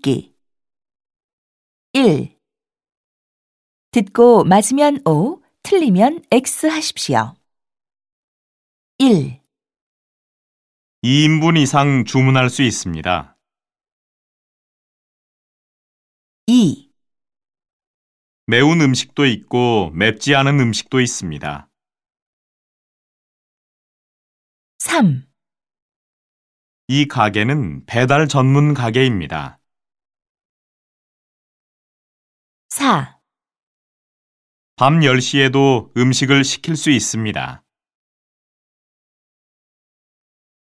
읽기 1. 듣고 맞으면 O, 틀리면 X 하십시오. 1. 2인분 이상 주문할 수 있습니다. 2. 매운 음식도 있고 맵지 않은 음식도 있습니다. 3. 이 가게는 배달 전문 가게입니다. 4. 밤 10시에도 음식을 시킬 수 있습니다.